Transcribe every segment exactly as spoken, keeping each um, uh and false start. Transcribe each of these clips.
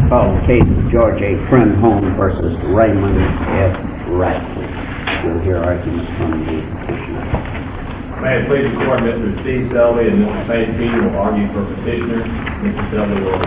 Call the case of George A. Trenholm versus Raymond F. Ratcliffe. We'll hear arguments from the petitioner. May it please the court, Mister Steve Selby and Mister Page Peter will argue for petitioner. Mister Selby will.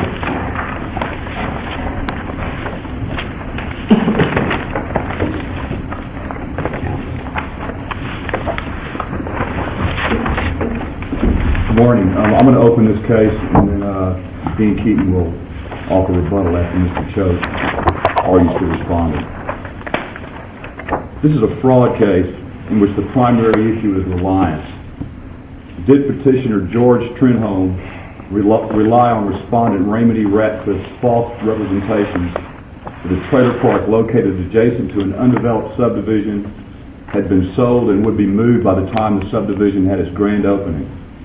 Good morning. Um, I'm going to open this case, and then uh, Dean Keaton will offer rebuttal after Mister Choate argues to respondent. This is a fraud case in which the primary issue is reliance. Did petitioner George Trenholm rel- rely on respondent Raymond E. Ratcliffe's false representations that a trailer park located adjacent to an undeveloped subdivision had been sold and would be moved by the time the subdivision had its grand opening?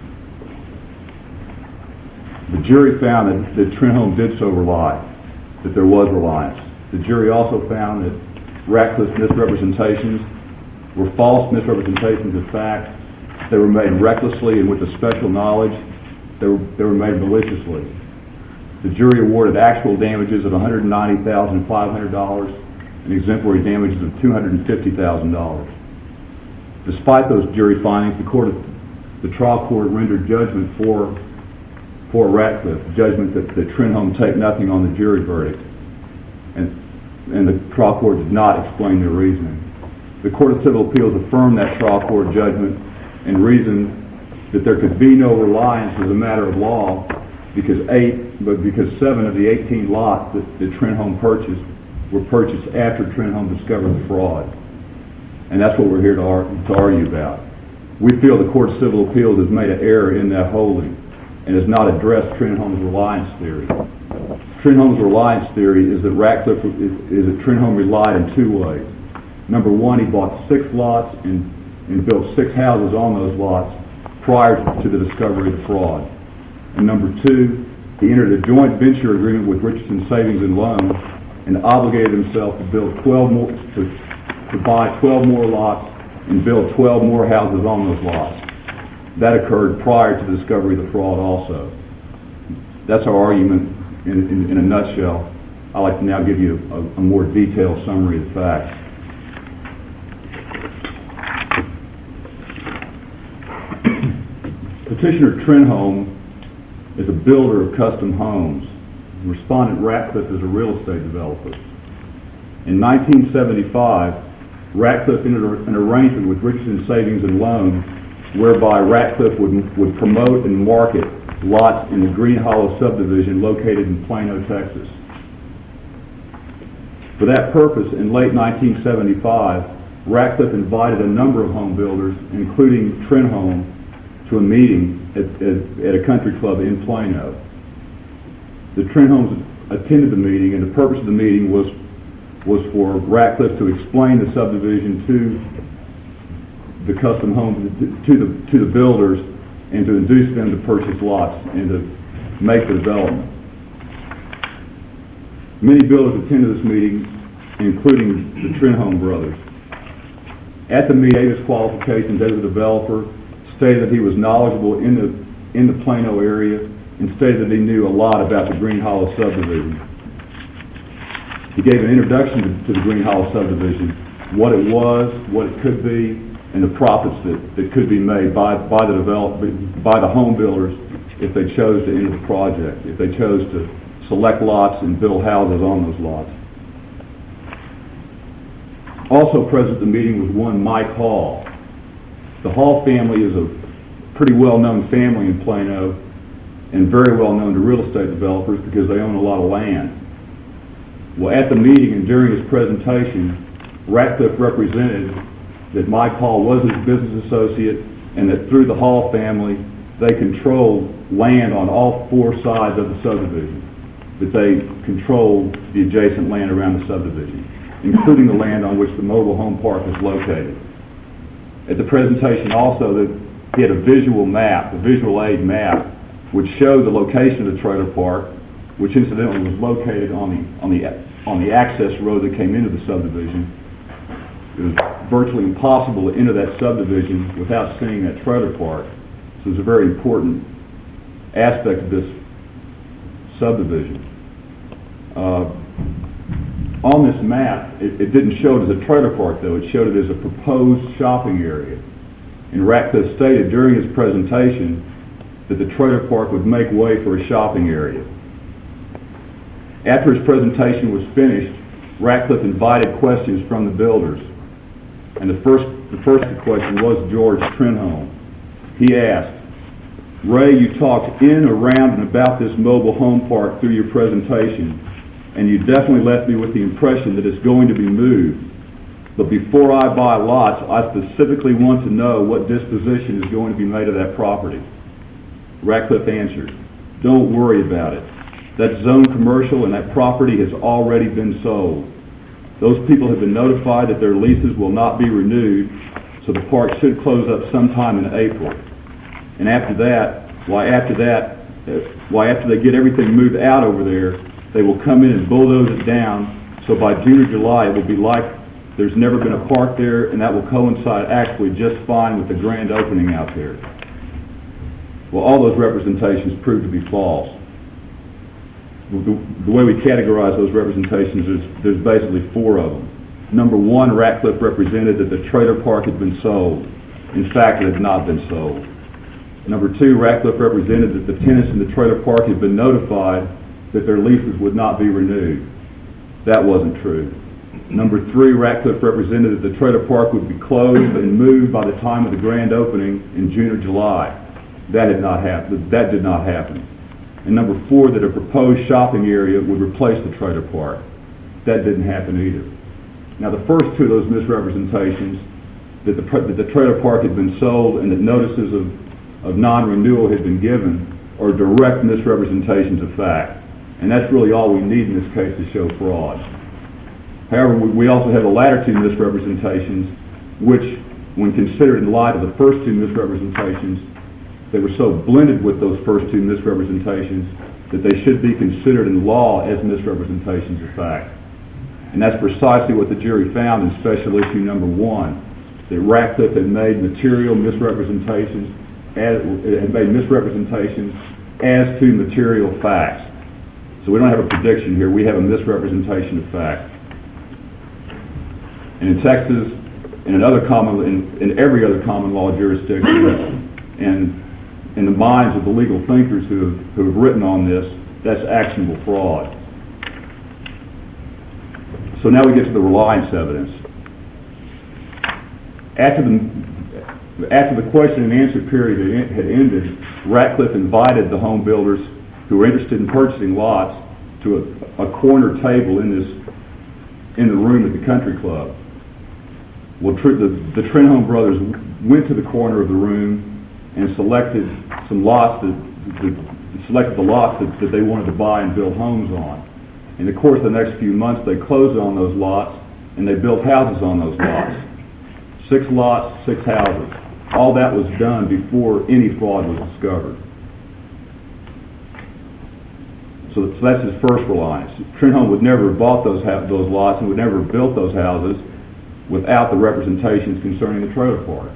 The jury found that, that Trenholm did so rely, that there was reliance. The jury also found that Ratcliffe's misrepresentations were false misrepresentations of fact. They were made recklessly and with a special knowledge. They were, they were made maliciously. The jury awarded actual damages of one hundred ninety thousand five hundred dollars and exemplary damages of two hundred fifty thousand dollars. Despite those jury findings, the court, the trial court rendered judgment for for Ratcliffe, judgment that, that Trenholm take nothing on the jury verdict, and and the trial court did not explain their reasoning. The Court of Civil Appeals affirmed that trial court judgment and reasoned that there could be no reliance as a matter of law because eight, but because seven of the eighteen lots that, that Trenholm purchased were purchased after Trenholm discovered the fraud, and that's what we're here to, ar- to argue about. We feel the Court of Civil Appeals has made an error in that holding and has not addressed Trenholm's reliance theory. Trenholm's reliance theory is that Ratcliffe is, is that Trenholm relied in two ways. Number one, he bought six lots and, and built six houses on those lots prior to the discovery of the fraud. And number two, he entered a joint venture agreement with Richardson Savings and Loan and obligated himself to build twelve more, to, to buy twelve more lots and build twelve more houses on those lots. That occurred prior to the discovery of the fraud also. That's our argument in, in, in a nutshell. I'd like to now give you a, a more detailed summary of the facts. Petitioner Trenholm is a builder of custom homes. Respondent Ratcliffe is a real estate developer. In nineteen seventy-five, Ratcliffe entered an arrangement with Richardson Savings and Loan whereby Ratcliffe would, would promote and market lots in the Green Hollow subdivision located in Plano, Texas. For that purpose, in late nineteen seventy-five, Ratcliffe invited a number of home builders, including Trenholm, to a meeting at, at, at a country club in Plano. The Trenholms attended the meeting, and the purpose of the meeting was was for Ratcliffe to explain the subdivision to the custom homes, to the to the builders, and to induce them to purchase lots and to make the development. Many builders attended this meeting, including the Trenholm brothers. At the meeting, his qualifications as a developer stated that he was knowledgeable in the in the Plano area and stated that he knew a lot about the Green Hollow subdivision. He gave an introduction to, to the Green Hollow subdivision, what it was, what it could be, and the profits that, that could be made by, by the develop, by the home builders if they chose to enter the project, if they chose to select lots and build houses on those lots. Also present at the meeting was one Mike Hall. The Hall family is a pretty well-known family in Plano and very well known to real estate developers because they own a lot of land. Well, at the meeting and during his presentation, Ratcliffe represented that Mike Hall was his business associate and that through the Hall family, they controlled land on all four sides of the subdivision, that they controlled the adjacent land around the subdivision, including the land on which the mobile home park is located. At the presentation also, that he had a visual map, a visual aid map, which showed the location of the trailer park, which incidentally was located on the on the on the access road that came into the subdivision. It was virtually impossible to enter that subdivision without seeing that trailer park. So it's a very important aspect of this subdivision. Uh, on this map, it, it didn't show it as a trailer park, though. It showed it as a proposed shopping area. And Ratcliffe stated during his presentation that the trailer park would make way for a shopping area. After his presentation was finished, Ratcliffe invited questions from the builders. And the first, the first question was George Trenholm. He asked, "Ray, you talked in, around, and about this mobile home park through your presentation, and you definitely left me with the impression that it's going to be moved. But before I buy lots, I specifically want to know what disposition is going to be made of that property." Ratcliffe answered, "Don't worry about it. That's zone commercial, and that property has already been sold. Those people have been notified that their leases will not be renewed, so the park should close up sometime in April. And after that, why after that, uh, why after they get everything moved out over there, they will come in and bulldoze it down, so by June or July it will be like there's never been a park there, and that will coincide actually just fine with the grand opening out there." Well, all those representations proved to be false. The, the way we categorize those representations is there's basically four of them. Number one, Ratcliffe represented that the trailer park had been sold. In fact, it had not been sold. Number two, Ratcliffe represented that the tenants in the trailer park had been notified that their leases would not be renewed. That wasn't true. Number three, Ratcliffe represented that the trailer park would be closed and moved by the time of the grand opening in June or July. That had not happened. That did not happen. And number four, that a proposed shopping area would replace the trailer park. That didn't happen either. Now, the first two of those misrepresentations, that the, that the trailer park had been sold and that notices of, of non-renewal had been given, are direct misrepresentations of fact. And that's really all we need in this case to show fraud. However, we also have the latter two misrepresentations, which, when considered in light of the first two misrepresentations, they were so blended with those first two misrepresentations that they should be considered in law as misrepresentations of fact. And that's precisely what the jury found in special issue number one, that Ratcliffe had made material misrepresentations, as, had made misrepresentations as to material facts. So we don't have a prediction here, we have a misrepresentation of fact. And in Texas, and in other common, in, in every other common law jurisdiction, and in the minds of the legal thinkers who have, who have written on this, that's actionable fraud. So now we get to the reliance evidence. After the, after the question and answer period had ended, Ratcliffe invited the home builders who were interested in purchasing lots to a, a corner table in this in the room at the country club. Well, tr- the, the Trenholm brothers went to the corner of the room and selected some lots that, that selected the lots that, that they wanted to buy and build homes on. In the course of the next few months, they closed on those lots and they built houses on those lots. Six lots, six houses. All that was done before any fraud was discovered. So, so that's his first reliance. Trenholm would never have bought those ha- those lots and would never have built those houses without the representations concerning the trailer park.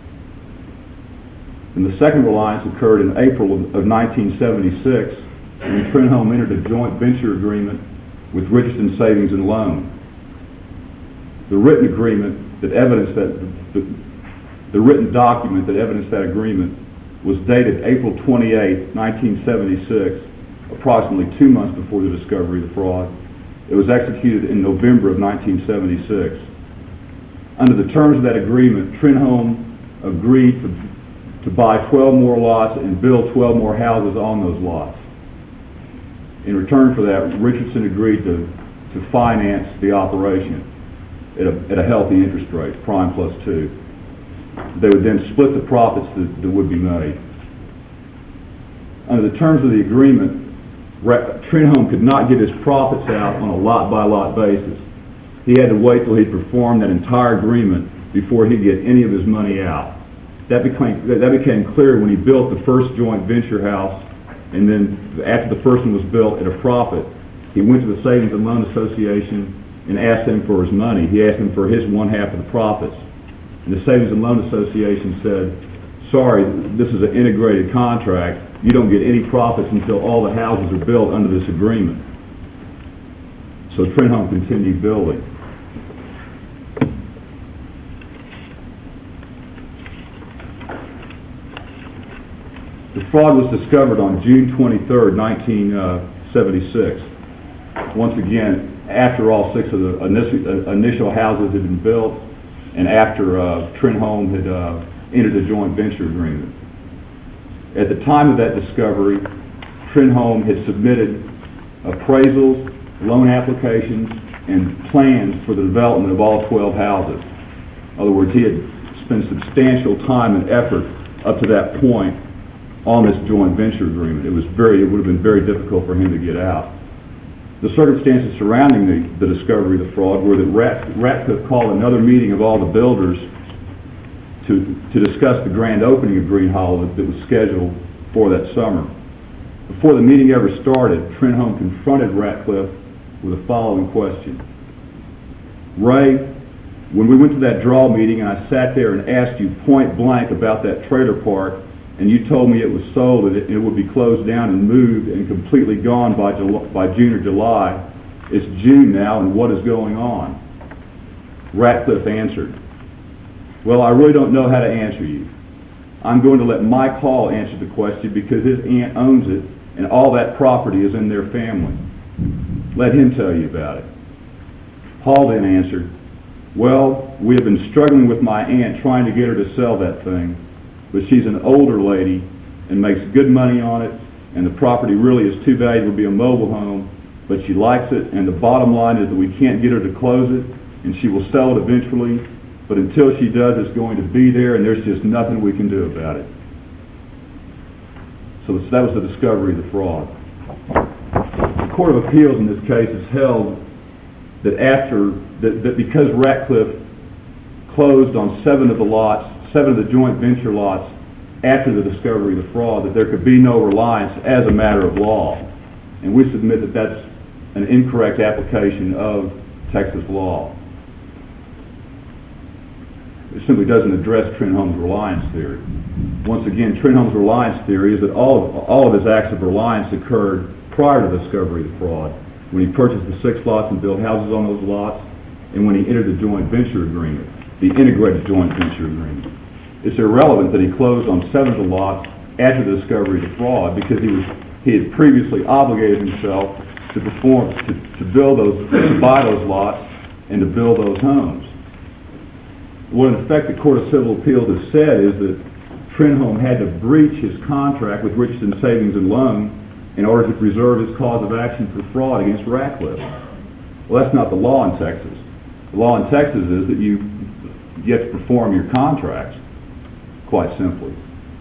And the second reliance occurred in April of, of nineteen seventy-six when Trenholm entered a joint venture agreement with Richardson Savings and Loan. The written agreement that evidenced that, the, the written document that evidenced that agreement was dated April twenty-eighth, nineteen seventy-six, approximately two months before the discovery of the fraud. It was executed in November of nineteen seventy-six. Under the terms of that agreement, Trenholm agreed to, to buy twelve more lots and build twelve more houses on those lots. In return for that, Richardson agreed to, to finance the operation at a, at a healthy interest rate, prime plus two. They would then split the profits that, that would be made. Under the terms of the agreement, Trenholm could not get his profits out on a lot-by-lot basis. He had to wait till he'd performed that entire agreement before he'd get any of his money out. That became, that became clear when he built the first joint venture house, and then after the first one was built at a profit, he went to the Savings and Loan Association and asked them for his money. He asked them for his one half of the profits. And the Savings and Loan Association said, sorry, this is an integrated contract. You don't get any profits until all the houses are built under this agreement. So Trenholm continued building. The fraud was discovered on June twenty-third, nineteen seventy-six. Once again, after all six of the initial, initial houses had been built, and after uh, Trenholm had uh, entered a joint venture agreement. At the time of that discovery, Trenholm had submitted appraisals, loan applications, and plans for the development of all twelve houses. In other words, he had spent substantial time and effort up to that point on this joint venture agreement. It was very, it would have been very difficult for him to get out. The circumstances surrounding the, the discovery of the fraud were that Rat, Ratcliffe called another meeting of all the builders to, to discuss the grand opening of Green Hollow that was scheduled for that summer. Before the meeting ever started, Trenholm confronted Ratcliffe with the following question. Ray, when we went to that draw meeting and I sat there and asked you point blank about that trailer park, and you told me it was sold and it, it would be closed down and moved and completely gone by, July, by June or July. It's June now, and what is going on? Ratcliffe answered, well, I really don't know how to answer you. I'm going to let Mike Hall answer the question because his aunt owns it and all that property is in their family. Let him tell you about it. Hall then answered, well, we have been struggling with my aunt trying to get her to sell that thing, but she's an older lady and makes good money on it, and the property really is too valuable to be a mobile home, but she likes it, and the bottom line is that we can't get her to close it, and she will sell it eventually, but until she does, it's going to be there, and there's just nothing we can do about it. So that was the discovery of the fraud. The Court of Appeals in this case has held that after, that, that because Ratcliffe closed on seven of the lots, seven of the joint venture lots after the discovery of the fraud, that there could be no reliance as a matter of law. And we submit that that's an incorrect application of Texas law. It simply doesn't address Trenholm's reliance theory. Once again, Trenholm's reliance theory is that all of, all of his acts of reliance occurred prior to the discovery of the fraud, when he purchased the six lots and built houses on those lots, and when he entered the joint venture agreement, the integrated joint venture agreement. It's irrelevant that he closed on seven of the lots after the discovery of the fraud because he was he had previously obligated himself to perform to, to build those to buy those lots and to build those homes. What in effect the Court of Civil Appeals has said is that Trenholm had to breach his contract with Richardson Savings and Loan in order to preserve his cause of action for fraud against Ratcliffe. Well, that's not the law in Texas. The law in Texas is that you you have to perform your contracts, quite simply.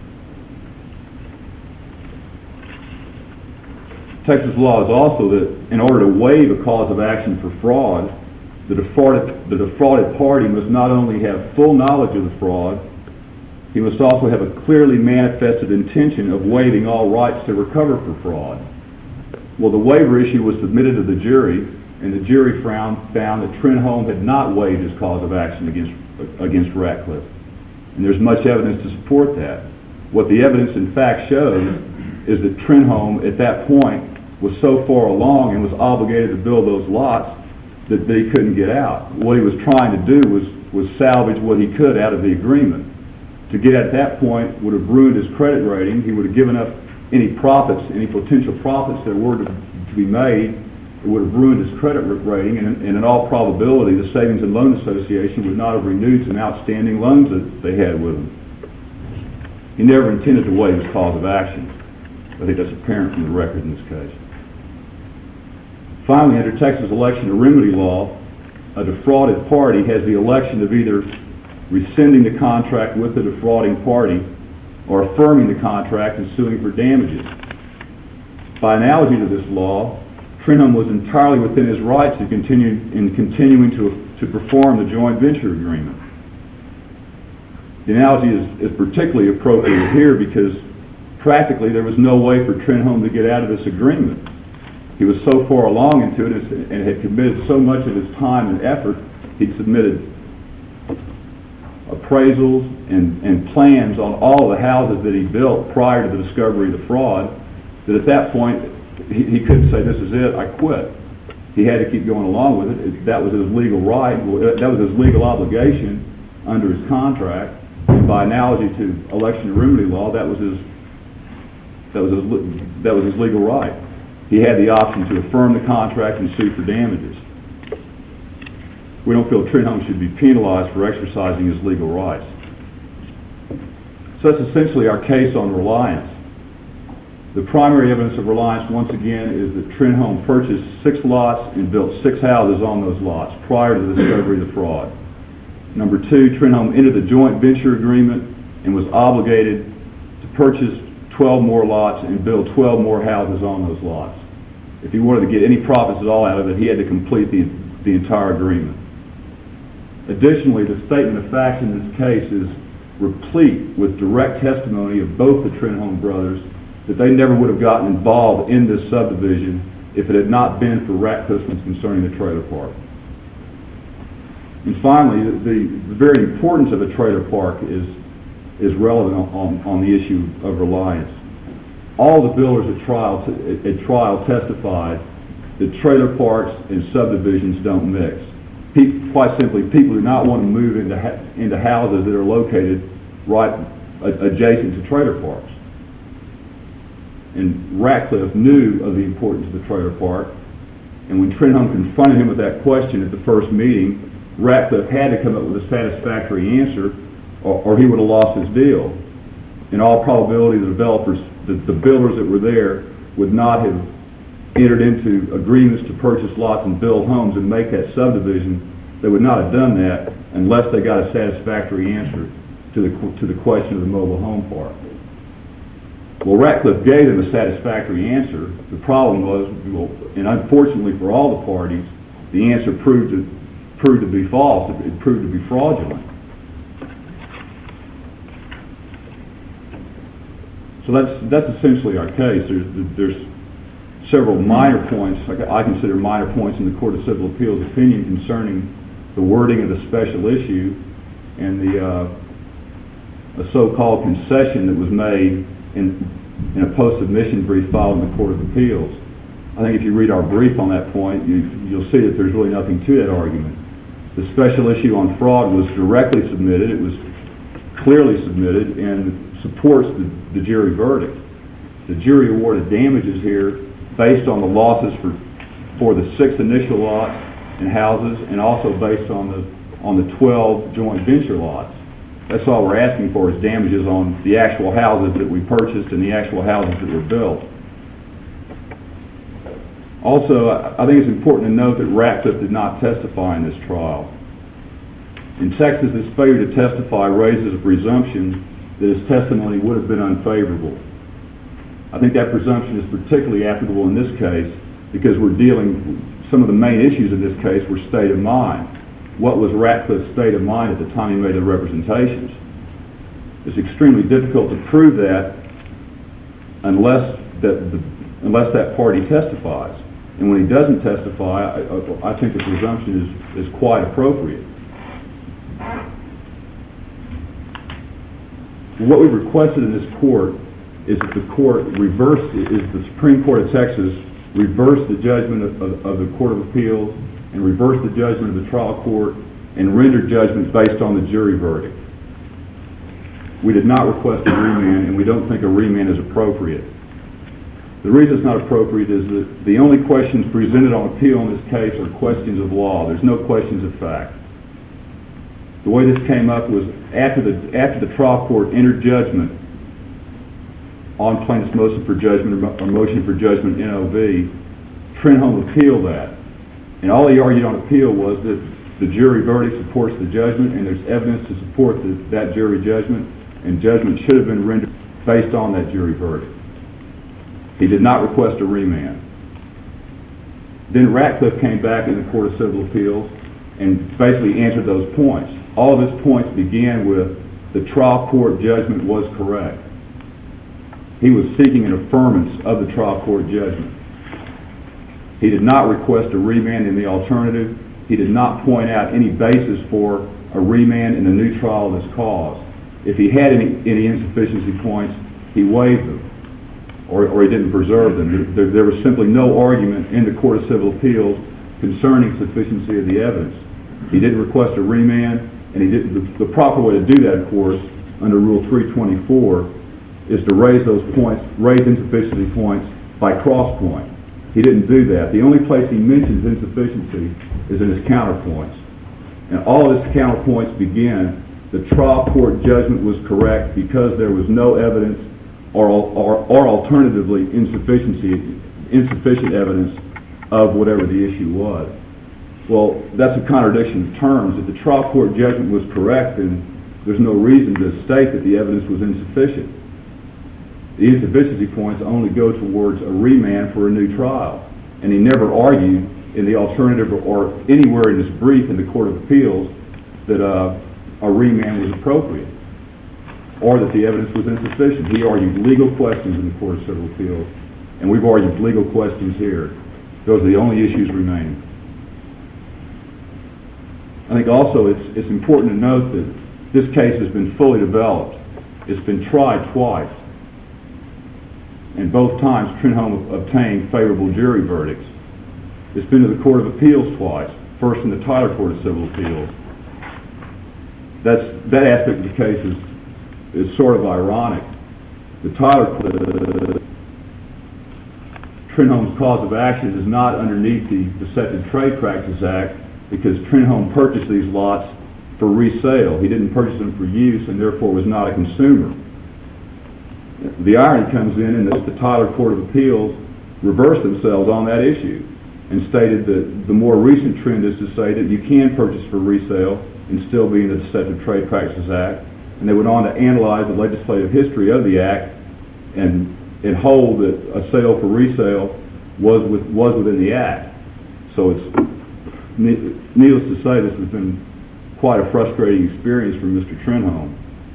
Texas law is also that in order to waive a cause of action for fraud, the defrauded, the defrauded party must not only have full knowledge of the fraud, he must also have a clearly manifested intention of waiving all rights to recover for fraud. Well, the waiver issue was submitted to the jury, and the jury found, found that Trenholm had not waived his cause of action against against Ratcliffe. And there's much evidence to support that. What the evidence in fact shows is that Trenholm at that point was so far along and was obligated to build those lots that they couldn't get out. What he was trying to do was, was salvage what he could out of the agreement. To get at that point would have ruined his credit rating. He would have given up any profits, any potential profits that were to, to be made. It would have ruined his credit rating, and, and in all probability, the Savings and Loan Association would not have renewed some outstanding loans that they had with him. He never intended to waive his cause of action. I think that's apparent from the record in this case. Finally, under Texas election and remedy law, a defrauded party has the election of either rescinding the contract with the defrauding party or affirming the contract and suing for damages. By analogy to this law, Trenholm was entirely within his rights to continue in continuing to, to perform the joint venture agreement. The analogy is, is particularly appropriate here because practically there was no way for Trenholm to get out of this agreement. He was so far along into it and had committed so much of his time and effort. He'd submitted appraisals and, and plans on all the houses that he built prior to the discovery of the fraud, that at that point he, he couldn't say, this is it, I quit. he had to keep going along with it. it that was his legal right. That was his legal obligation under his contract. And by analogy to election and remedy law, that was his that was his that was his legal right. He had the option to affirm the contract and sue for damages. We don't feel Trenholm should be penalized for exercising his legal rights. So that's essentially our case on reliance. The primary evidence of reliance, once again, is that Trenholm purchased six lots and built six houses on those lots prior to the discovery of the fraud. Number two, Trenholm entered the joint venture agreement and was obligated to purchase twelve more lots and build twelve more houses on those lots. If he wanted to get any profits at all out of it, he had to complete the, the entire agreement. Additionally, the statement of facts in this case is replete with direct testimony of both the Trenholm brothers that they never would have gotten involved in this subdivision if it had not been for Ratcliffe's concerning the trailer park. And finally, the, the very importance of a trailer park is, is relevant on, on the issue of reliance. All the builders at trial, at, at trial testified that trailer parks and subdivisions don't mix. Pe- quite simply, people do not want to move into, ha- into houses that are located right a- adjacent to trailer parks. And Ratcliffe knew of the importance of the trailer park, and when Trenholm confronted him with that question at the first meeting, Ratcliffe had to come up with a satisfactory answer, or, or he would have lost his deal. In all probability, the developers, the, the builders that were there, would not have entered into agreements to purchase lots and build homes and make that subdivision. They would not have done that unless they got a satisfactory answer to the to the question of the mobile home park. Well, Ratcliffe gave them a satisfactory answer. The problem was, well, and unfortunately for all the parties, the answer proved to proved to be false. It, it proved to be fraudulent. So that's that's essentially our case. There's there's several minor points, I consider minor points in the Court of Civil Appeals opinion concerning the wording of the special issue and the uh, a so-called concession that was made in, in a post-submission brief filed in the Court of Appeals. I think if you read our brief on that point, you, you'll see that there's really nothing to that argument. The special issue on fraud was directly submitted. It was clearly submitted and supports the, the jury verdict. The jury awarded damages here based on the losses for for the six initial lots and houses, and also based on the on the twelve joint venture lots. That's all we're asking for is damages on the actual houses that we purchased and the actual houses that were built. Also, I think it's important to note that Ratcliffe did not testify in this trial. In Texas, his failure to testify raises a presumption that his testimony would have been unfavorable. I think that presumption is particularly applicable in this case because we're dealing, some of the main issues in this case were state of mind. What was Ratcliffe's state of mind at the time he made the representations? It's extremely difficult to prove that unless that, the, unless that party testifies. And when he doesn't testify, I, I think the presumption is, is quite appropriate. What we've requested in this court is that the court reverse, is the Supreme Court of Texas reverse the judgment of, of, of the Court of Appeals and reverse the judgment of the trial court and render judgments based on the jury verdict. We did not request a remand, and we don't think a remand is appropriate. The reason it's not appropriate is that the only questions presented on appeal in this case are questions of law. There's no questions of fact. The way this came up was after the after the trial court entered judgment on plaintiff's motion for judgment or motion for judgment N O V, Trenholm appealed that. And all he argued on appeal was that the jury verdict supports the judgment and there's evidence to support the, that jury judgment, and judgment should have been rendered based on that jury verdict. He did not request a remand. Then Ratcliffe came back in the Court of Civil Appeals and basically answered those points. All of his points began with the trial court judgment was correct. He was seeking an affirmance of the trial court judgment. He did not request a remand in the alternative. He did not point out any basis for a remand in the new trial of this cause. If he had any, any insufficiency points, he waived them, or, or he didn't preserve them. There, there was simply no argument in the Court of Civil Appeals concerning sufficiency of the evidence. He didn't request a remand, and he didn't. The, the proper way to do that, of course, under Rule three twenty-four, is to raise those points, raise insufficiency points by cross point. He didn't do that. The only place he mentions insufficiency is in his counterpoints. And all of his counterpoints begin, the trial court judgment was correct because there was no evidence or, or, or alternatively insufficiency, insufficient evidence of whatever the issue was. Well, that's a contradiction of terms. If the trial court judgment was correct, then there's no reason to state that the evidence was insufficient. The insufficiency points only go towards a remand for a new trial. And he never argued in the alternative or anywhere in his brief in the Court of Appeals that uh, a remand was appropriate or that the evidence was insufficient. He argued legal questions in the Court of Civil Appeals, and we've argued legal questions here. Those are the only issues remaining. I think also it's, it's important to note that this case has been fully developed. It's been tried twice. And both times Trenholm obtained favorable jury verdicts. It's been to the Court of Appeals twice, first in the Tyler Court of Civil Appeals. That's, that aspect of the case is, is sort of ironic. The Tyler Court, Trenholm's cause of action is not underneath the Deceptive Trade Practices Act because Trenholm purchased these lots for resale. He didn't purchase them for use and therefore was not a consumer. The irony comes in in that the Tyler Court of Appeals reversed themselves on that issue and stated that the more recent trend is to say that you can purchase for resale and still be in the Deceptive Trade Practices Act. And they went on to analyze the legislative history of the Act and, and hold that a sale for resale was, with, was within the Act. So it's needless to say this has been quite a frustrating experience for Mister Trenholm.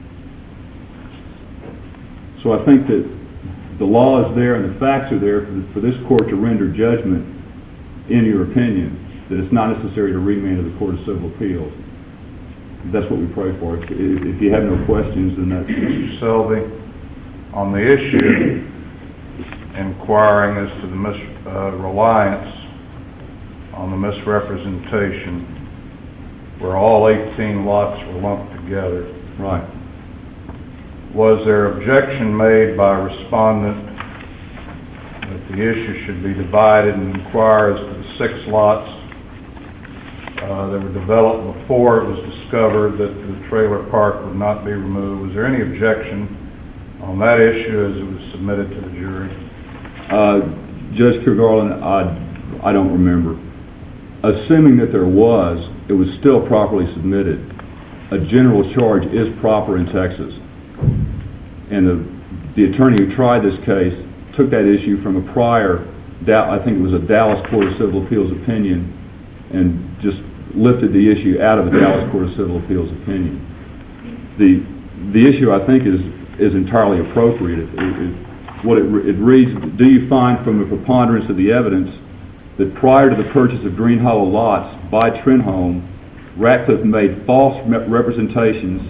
So I think that the law is there and the facts are there for, for this court to render judgment in your opinion that it's not necessary to remand to the Court of Civil Appeals. That's what we pray for. If, if you have no questions, then that's... Mister Selby, on the issue inquiring as to the mis, uh, reliance on the misrepresentation where all eighteen lots were lumped together. Right. Was there objection made by respondent that the issue should be divided and inquire as to the six lots uh, that were developed before it was discovered that the trailer park would not be removed? Was there any objection on that issue as it was submitted to the jury? Uh, Judge Kirgarland, I, I don't remember. Assuming that there was, it was still properly submitted. A general charge is proper in Texas. And the, the attorney who tried this case took that issue from a prior, I think it was a Dallas Court of Civil Appeals opinion, and just lifted the issue out of the Dallas Court of Civil Appeals opinion. The the issue, I think, is is entirely appropriate. It, it, what it, it reads, do you find from the preponderance of the evidence that prior to the purchase of Green Hollow lots by Trenholm, Ratcliffe made false representations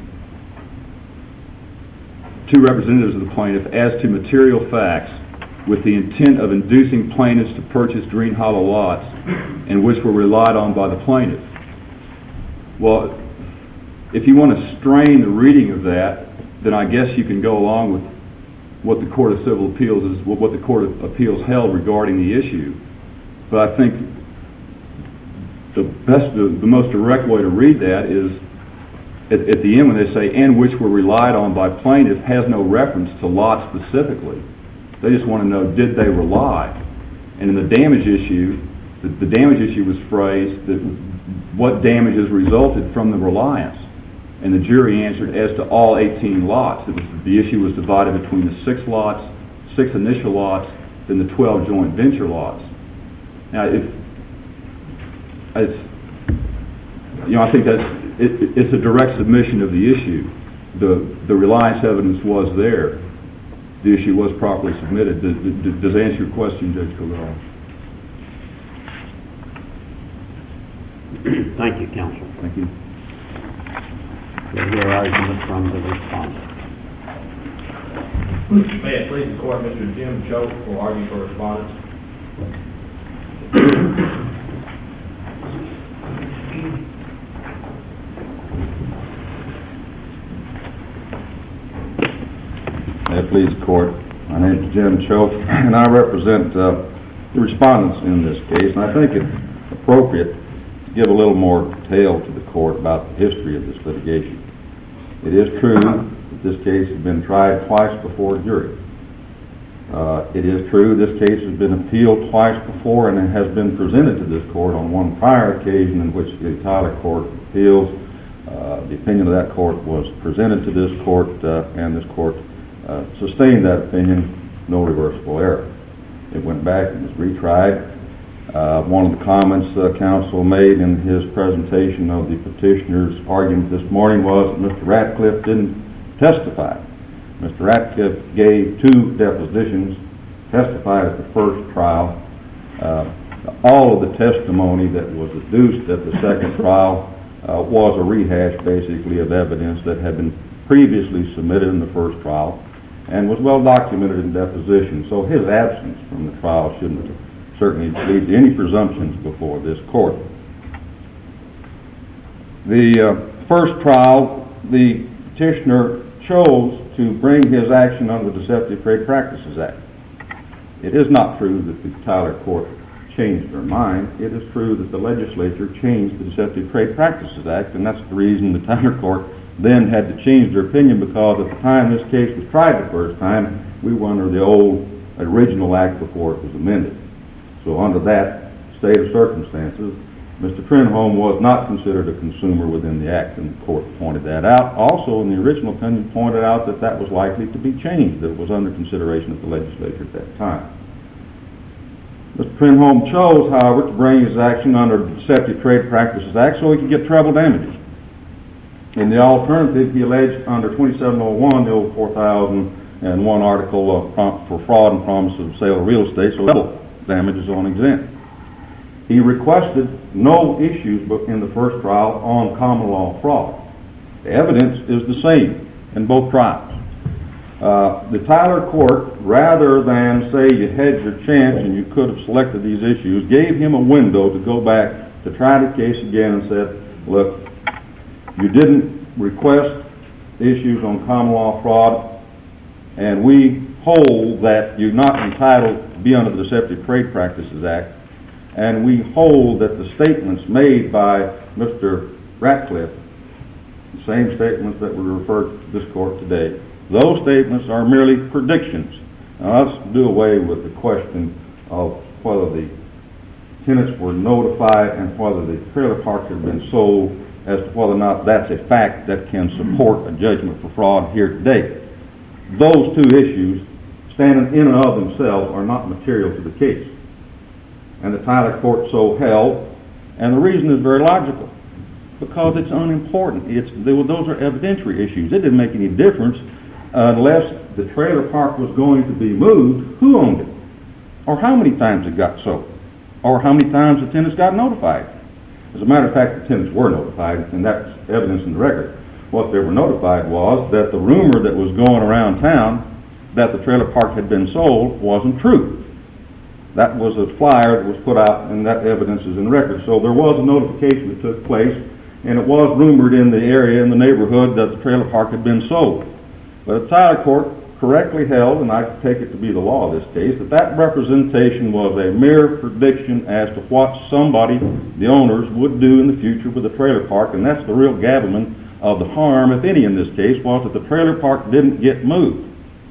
to representatives of the plaintiff as to material facts with the intent of inducing plaintiffs to purchase Green Hollow lots and which were relied on by the plaintiff? Well, if you want to strain the reading of that, then I guess you can go along with what the Court of Civil Appeals is, what the Court of Appeals held regarding the issue. But I think the best, the, the most direct way to read that is At, at the end when they say, and which were relied on by plaintiff, has no reference to lots specifically. They just want to know, did they rely? And in the damage issue, the, the damage issue was phrased that what damages resulted from the reliance. And the jury answered as to all eighteen lots. It was, the issue was divided between the six lots, six initial lots, then the twelve joint venture lots. Now, if, it's, you know, I think that's, It, it's a direct submission of the issue. The the reliance evidence was there. The issue was properly submitted. Does, does, does that answer your question, Judge Kogal? Thank you, counsel. Thank you. We'll hear argument from the respondent. May it please the court, Mister Jim Choate will argue for respondents. it please the court. My name is Jim Choate, and I represent uh, the respondents in this case, and I think it's appropriate to give a little more detail to the court about the history of this litigation. It is true that this case has been tried twice before a jury. Uh, it is true this case has been appealed twice before, and it has been presented to this court on one prior occasion in which the Tyler Court of Appeals, uh, the opinion of that court was presented to this court, uh, and this court uh, sustained that opinion, no reversible error. It went back and was retried. Uh, one of the comments uh, counsel made in his presentation of the petitioner's argument this morning was that Mister Ratcliffe didn't testify. Mister Ratcliffe gave two depositions, testified at the first trial. Uh, all of the testimony that was adduced at the second trial uh, was a rehash, basically, of evidence that had been previously submitted in the first trial and was well documented in deposition. So his absence from the trial shouldn't certainly lead to any presumptions before this court. The uh, first trial, the petitioner chose to bring his action under the Deceptive Trade Practices Act. It is not true that the Tyler Court changed their mind. It is true that the legislature changed the Deceptive Trade Practices Act, and that's the reason the Tyler Court then had to change their opinion, because at the time this case was tried the first time, we were under the old original act before it was amended. So under that state of circumstances, Mister Trenholm was not considered a consumer within the act, and the court pointed that out. Also, in the original opinion, pointed out that that was likely to be changed, that it was under consideration of the legislature at that time. Mister Trenholm chose, however, to bring his action under the Deceptive Trade Practices Act so he could get treble damages. In the alternative, he alleged under twenty-seven oh one, the old four thousand one article uh, for fraud and promise of sale of real estate, so double damages on exempt. He requested no issues in the first trial on common law fraud. The evidence is the same in both trials. Uh, the Tyler Court, rather than say you had your chance and you could have selected these issues, gave him a window to go back to try the case again and said, look, you didn't request issues on common law fraud, and we hold that you're not entitled to be under the Deceptive Trade Practices Act, and we hold that the statements made by Mister Ratcliffe, the same statements that were referred to this court today, those statements are merely predictions. Now let's do away with the question of whether the tenants were notified and whether the trailer parks had been sold, as to whether or not that's a fact that can support a judgment for fraud here today. Those two issues, standing in and of themselves, are not material to the case. And the Tyler Court so held, and the reason is very logical, because it's unimportant. It's, they, those are evidentiary issues. It didn't make any difference uh, unless the trailer park was going to be moved, who owned it, or how many times it got sold, or how many times the tenants got notified. As a matter of fact, the tenants were notified, and that's evidence in the record. What they were notified was that the rumor that was going around town that the trailer park had been sold wasn't true. That was a flyer that was put out, and that evidence is in the record. So there was a notification that took place, and it was rumored in the area, in the neighborhood, that the trailer park had been sold. But the Tyler Court correctly held, and I take it to be the law of this case, that that representation was a mere prediction as to what somebody, the owners, would do in the future with the trailer park, and that's the real gravamen of the harm, if any, in this case, was that the trailer park didn't get moved.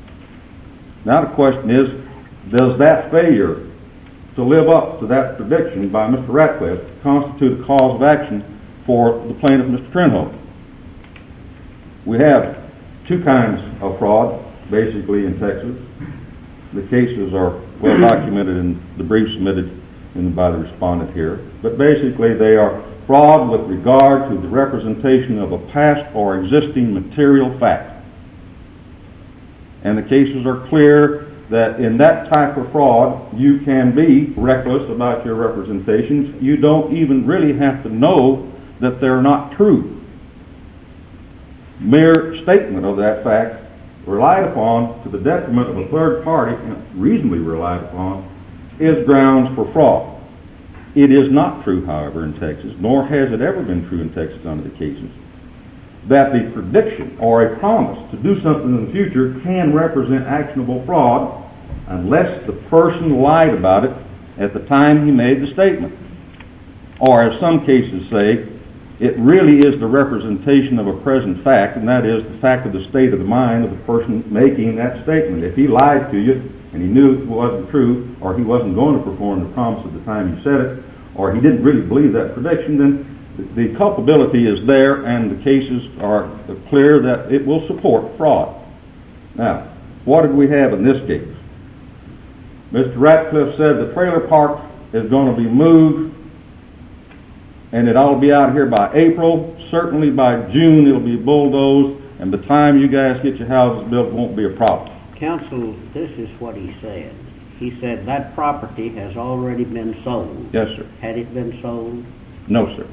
Now the question is, does that failure to live up to that prediction by Mister Ratcliffe constitute a cause of action for the plaintiff, Mister Trenholm? We have two kinds of fraud, basically, in Texas. The cases are well documented in the brief submitted in, by the respondent here. But basically they are fraud with regard to the representation of a past or existing material fact. And the cases are clear that in that type of fraud you can be reckless about your representations. You don't even really have to know that they're not true. Mere statement of that fact relied upon to the detriment of a third party, and reasonably relied upon, is grounds for fraud. It is not true, however, in Texas, nor has it ever been true in Texas under the cases, that the prediction or a promise to do something in the future can represent actionable fraud unless the person lied about it at the time he made the statement. Or as some cases say, it really is the representation of a present fact, and that is the fact of the state of the mind of the person making that statement. If he lied to you and he knew it wasn't true, or he wasn't going to perform the promise at the time he said it, or he didn't really believe that prediction, then the culpability is there, and the cases are clear that it will support fraud. Now, what did we have in this case? Mister Ratcliffe said the trailer park is going to be moved, and it ought to be out here by April. Certainly by June it'll be bulldozed, and by the time you guys get your houses built, it won't be a problem. Counsel, this is what he said. He said that property has already been sold. Yes, sir. Had it been sold? No, sir.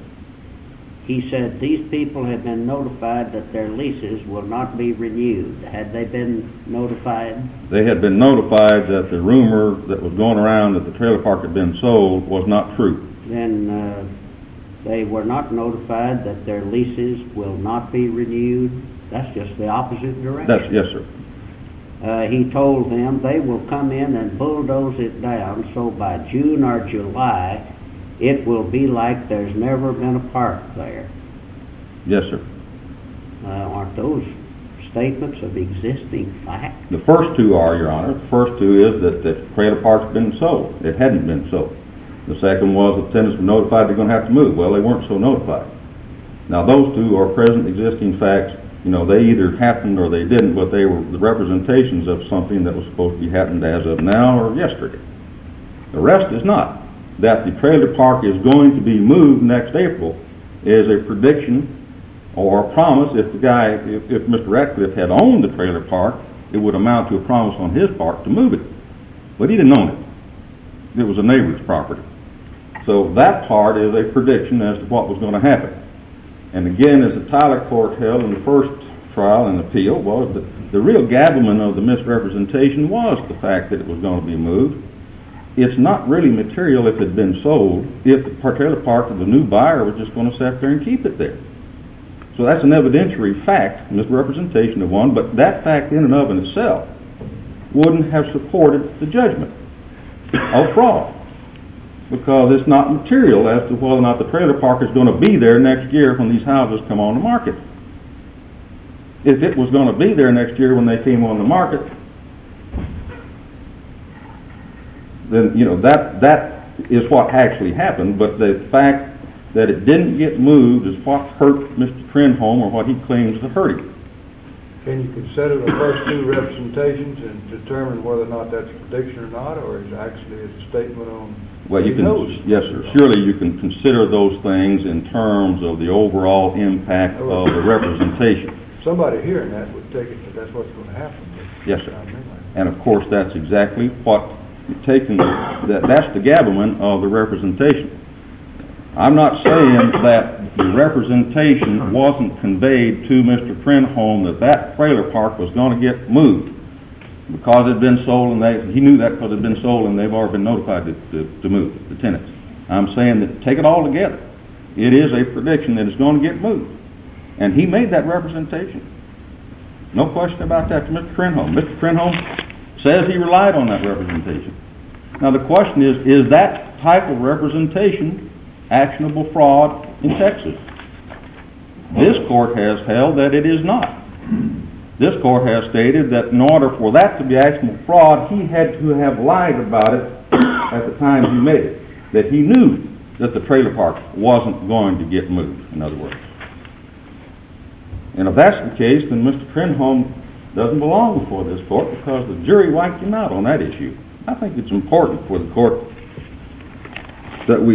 He said these people have been notified that their leases will not be renewed. Had they been notified? They had been notified that the rumor that was going around that the trailer park had been sold was not true. Then uh, they were not notified that their leases will not be renewed? That's just the opposite direction. That's, yes, sir. Uh, he told them they will come in and bulldoze it down, so by June or July it will be like there's never been a park there. Yes, sir. Uh, aren't those statements of existing fact? The first two are, Your Honor. The first two is that the trailer park's been sold. It hadn't been sold. The second was the tenants were notified they're going to have to move. Well, they weren't so notified. Now, those two are present existing facts. You know, they either happened or they didn't, but they were the representations of something that was supposed to be happened as of now or yesterday. The rest is not. That the trailer park is going to be moved next April is a prediction or a promise. If the guy, if, if Mister Ratcliffe had owned the trailer park, it would amount to a promise on his part to move it. But he didn't own it. It was a neighbor's property. So that part is a prediction as to what was going to happen. And again, as the Tyler court held in the first trial and appeal, was that the real gravamen of the misrepresentation was the fact that it was going to be moved. It's not really material if it had been sold, if the trailer park of the new buyer was just going to sit there and keep it there. So that's an evidentiary fact, misrepresentation of one, but that fact in and of itself wouldn't have supported the judgment of fraud, because it's not material as to whether or not the trailer park is going to be there next year when these houses come on the market. If it was going to be there next year when they came on the market, then, you know, that that is what actually happened, but the fact that it didn't get moved is what hurt Mister Trenholm, or what he claims to hurt him. Can you consider the first two representations and determine whether or not that's a prediction or not, or is it actually a statement on Well, you can, knows? yes, sir. Surely you can consider those things in terms of the overall impact of the representation. Somebody hearing that would take it that that's what's going to happen. Yes, sir. And of course, that's exactly what taken. That that's the gravamen of the representation. I'm not saying that the representation wasn't conveyed to Mister Trenholm that that trailer park was going to get moved because it had been sold, and they, he knew that because it had been sold and they've already been notified to, to, to move it, the tenants. I'm saying that take it all together. It is a prediction that it's going to get moved. And he made that representation. No question about that to Mister Trenholm. Mister Trenholm says he relied on that representation. Now the question is, is that type of representation actionable fraud in Texas? This court has held that it is not. This court has stated that in order for that to be actionable fraud, he had to have lied about it at the time he made it. That he knew that the trailer park wasn't going to get moved, in other words. And if that's the case, then Mister Trenholm doesn't belong before this court because the jury wiped him out on that issue. I think it's important for the court that we,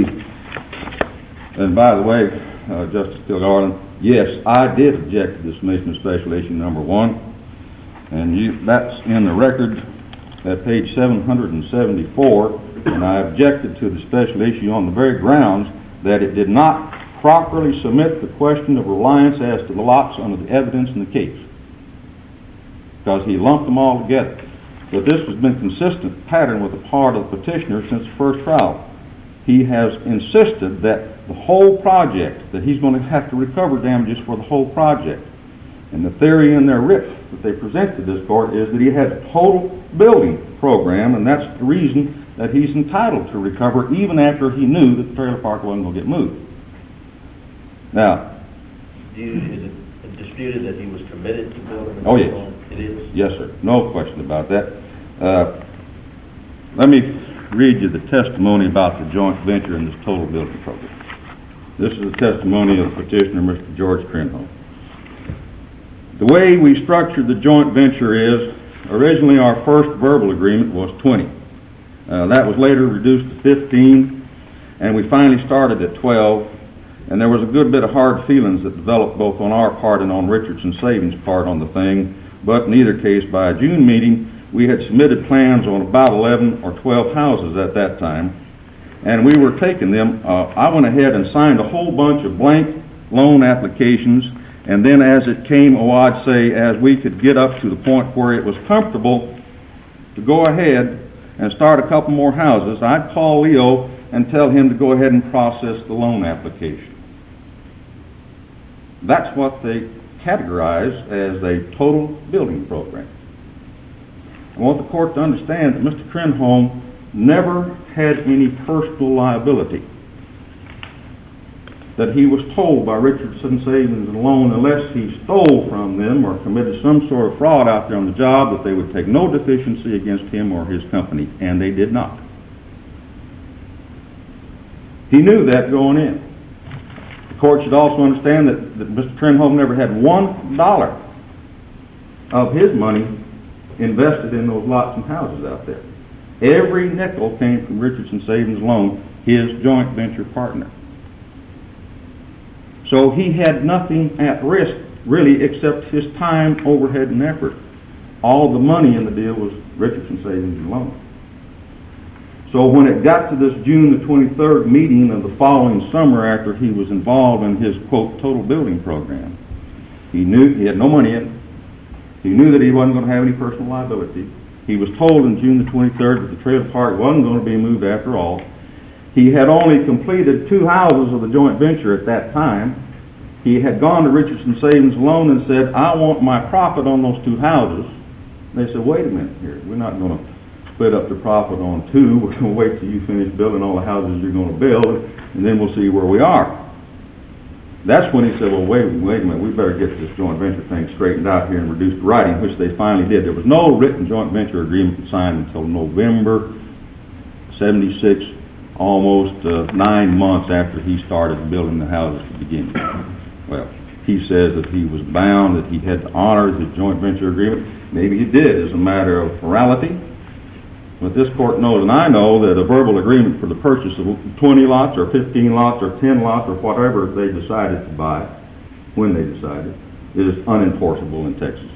and by the way, uh, Justice Kilgarland, yes, I did object to dismissing special issue number one, and you, that's in the record at page seven hundred seventy-four, and I objected to the special issue on the very grounds that it did not properly submit the question of reliance as to the lots under the evidence in the case, because he lumped them all together. But this has been a consistent pattern with the part of the petitioner since the first trial. He has insisted that the whole project, that he's going to have to recover damages for the whole project. And the theory in their writ that they present to this court is that he had a total building program, and that's the reason that he's entitled to recover even after he knew that the trailer park wasn't going to get moved. Now, Do you, is it disputed that he was committed to building a Oh, yes. home? It is? Yes, sir. No question about that. Uh, let me read you the testimony about the joint venture and this total building program. This is the testimony of petitioner, Mister George Crenholm. The way we structured the joint venture is, originally our first verbal agreement was twenty. Uh, that was later reduced to fifteen, and we finally started at twelve, and there was a good bit of hard feelings that developed both on our part and on Richardson Savings' part on the thing, but in either case, by a June meeting, we had submitted plans on about eleven or twelve houses at that time, and we were taking them. Uh, I went ahead and signed a whole bunch of blank loan applications, and then as it came, oh, I'd say, as we could get up to the point where it was comfortable to go ahead and start a couple more houses, I'd call Leo and tell him to go ahead and process the loan application. That's what they categorize as a total building program. I want the court to understand that Mister Crenholm never had any personal liability, that he was told by Richardson Savings and Loan, unless he stole from them or committed some sort of fraud out there on the job, that they would take no deficiency against him or his company, and they did not. He knew that going in. The court should also understand that, that Mister Crenholm never had one dollar of his money invested in those lots and houses out there. Every nickel came from Richardson Savings Loan, his joint venture partner. So he had nothing at risk, really, except his time, overhead, and effort. All the money in the deal was Richardson Savings and Loan. So when it got to this June the twenty-third meeting of the following summer, after he was involved in his, quote, total building program, he knew he had no money in it. He knew that he wasn't going to have any personal liability. He was told on June the twenty-third that the trailer park wasn't going to be moved after all. He had only completed two houses of the joint venture at that time. He had gone to Richardson Savings Loan and said, I want my profit on those two houses. They said, wait a minute here. We're not going to split up the profit on two. We're going to wait till you finish building all the houses you're going to build, and then we'll see where we are. That's when he said, well, wait, wait a minute. We better get this joint venture thing straightened out here and reduce the writing, which they finally did. There was no written joint venture agreement signed until November seventy-six, almost uh, nine months after he started building the houses to begin with. Well, he says that he was bound, that he had to honor the joint venture agreement. Maybe he did as a matter of morality. But this court knows, and I know, that a verbal agreement for the purchase of twenty lots or fifteen lots or ten lots or whatever they decided to buy, when they decided, is unenforceable in Texas.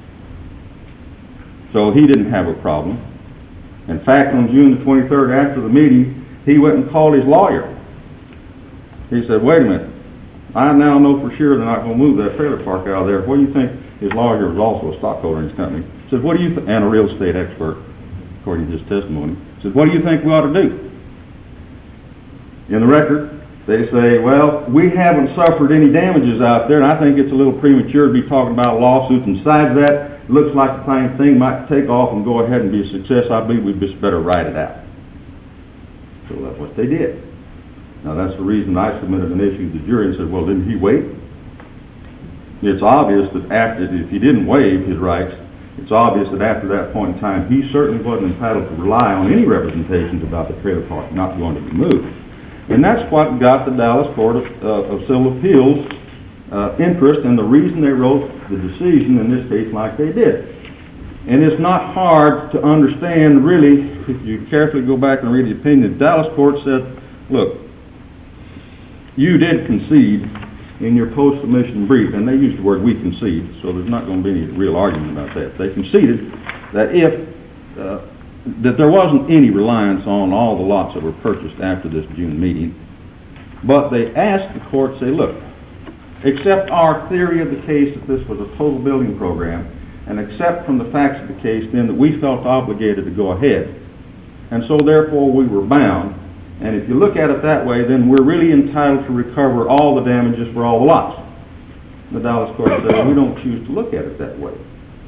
So he didn't have a problem. In fact, on June the twenty-third, after the meeting, he went and called his lawyer. He said, wait a minute, I now know for sure they're not going to move that trailer park out of there. What do you think? His lawyer was also a stockholder in his company. He said, what do you think? And a real estate expert, according to his testimony. He said, what do you think we ought to do? In the record, they say, well, we haven't suffered any damages out there, and I think it's a little premature to be talking about a lawsuit. And besides that, it looks like the thing might take off and go ahead and be a success. I believe we just better write it out. So that's what they did. Now, that's the reason I submitted an issue to the jury and said, well, didn't he wait? It's obvious that after, if he didn't waive his rights, it's obvious that after that point in time, he certainly wasn't entitled to rely on any representations about the trailer park not going to be moved. And that's what got the Dallas Court of, uh, of Civil Appeals uh, interest, and the reason they wrote the decision in this case like they did. And it's not hard to understand, really, if you carefully go back and read the opinion. The Dallas Court said, look, you did concede in your post-submission brief, and they used the word we concede, so there's not going to be any real argument about that. They conceded that if uh, that there wasn't any reliance on all the lots that were purchased after this June meeting, but they asked the court, say, look, accept our theory of the case that this was a total building program, and accept from the facts of the case then that we felt obligated to go ahead, and so therefore we were bound. And if you look at it that way, then we're really entitled to recover all the damages for all the lots. The Dallas court said, we don't choose to look at it that way.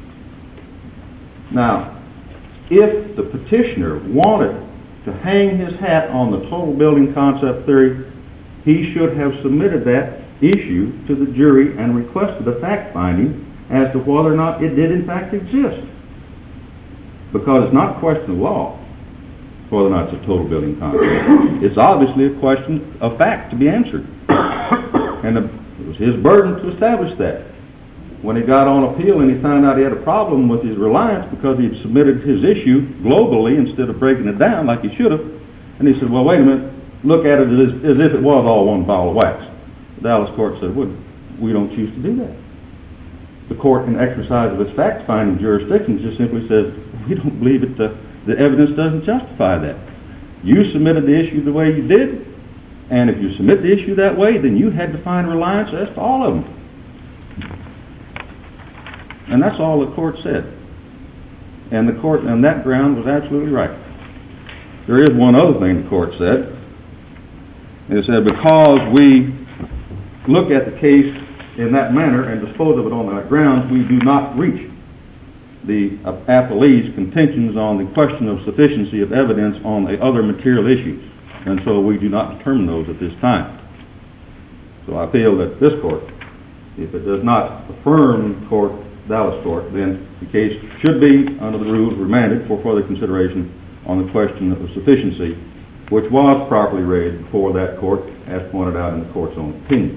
Now, if the petitioner wanted to hang his hat on the total building concept theory, he should have submitted that issue to the jury and requested a fact finding as to whether or not it did in fact exist. Because it's not a question of law whether or not it's a total building concept. It's obviously a question of fact to be answered. And it was his burden to establish that. When he got on appeal and he found out he had a problem with his reliance because he had submitted his issue globally instead of breaking it down like he should have, and he said, well, wait a minute, look at it as, as if it was all one ball of wax. The Dallas court said, well, we don't choose to do that. The court, in exercise of its fact-finding jurisdiction, just simply says, we don't believe it, the, the evidence doesn't justify that. You submitted the issue the way you did, and if you submit the issue that way, then you had to find reliance as to all of them. And that's all the court said. And the court on that ground was absolutely right. There is one other thing the court said. It said because we look at the case in that manner and dispose of it on that grounds, we do not reach the appellee's contentions on the question of sufficiency of evidence on the other material issues. And so we do not determine those at this time. So I feel that this court, if it does not affirm court, Dallas court, then the case should be, under the rules, remanded for further consideration on the question of sufficiency, which was properly raised before that court, as pointed out in the court's own opinion.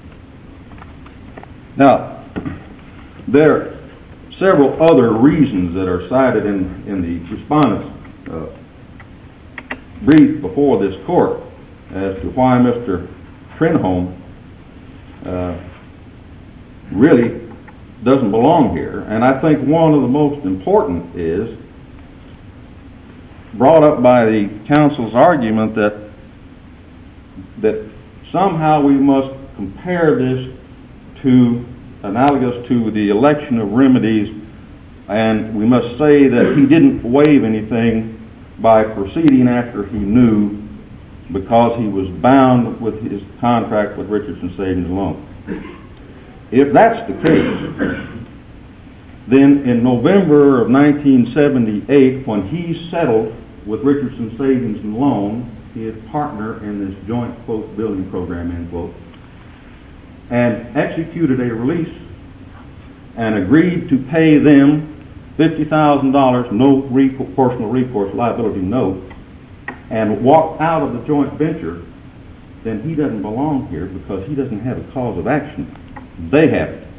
Now, there are several other reasons that are cited in, in the respondent's uh, brief before this court as to why Mister Trenholm uh, really doesn't belong here. And I think one of the most important is brought up by the counsel's argument that that somehow we must compare this to, analogous to the election of remedies, and we must say that he didn't waive anything by proceeding after he knew, because he was bound with his contract with Richardson Savings Loan. If that's the case, then in November of nineteen seventy-eight, when he settled with Richardson Savings and Loan, his partner in this joint, quote, building program, end quote, and executed a release and agreed to pay them fifty thousand dollars, no recourse, personal recourse liability note, and walked out of the joint venture, then he doesn't belong here because he doesn't have a cause of action. They have it.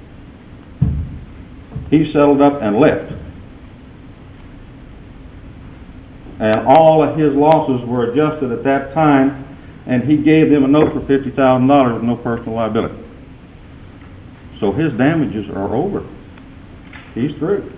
He settled up and left. And all of his losses were adjusted at that time, and he gave them a note for fifty thousand dollars with no personal liability. So his damages are over. He's through.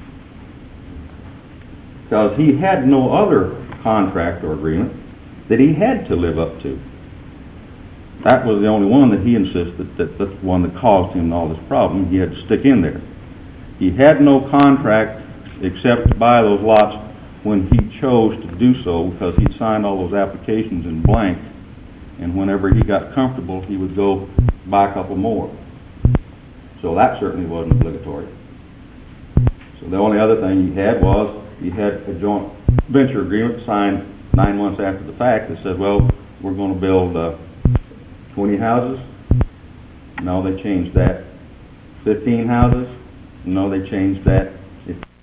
Because he had no other contract or agreement that he had to live up to. That was the only one that he insisted that that's the one that caused him all this problem. He had to stick in there. He had no contract except to buy those lots when he chose to do so, because he'd signed all those applications in blank, and whenever he got comfortable, he would go buy a couple more. So that certainly wasn't obligatory. So the only other thing he had was he had a joint venture agreement signed nine months after the fact that said, well, we're going to build uh, twenty houses. No, they changed that. fifteen houses. No, they changed that. If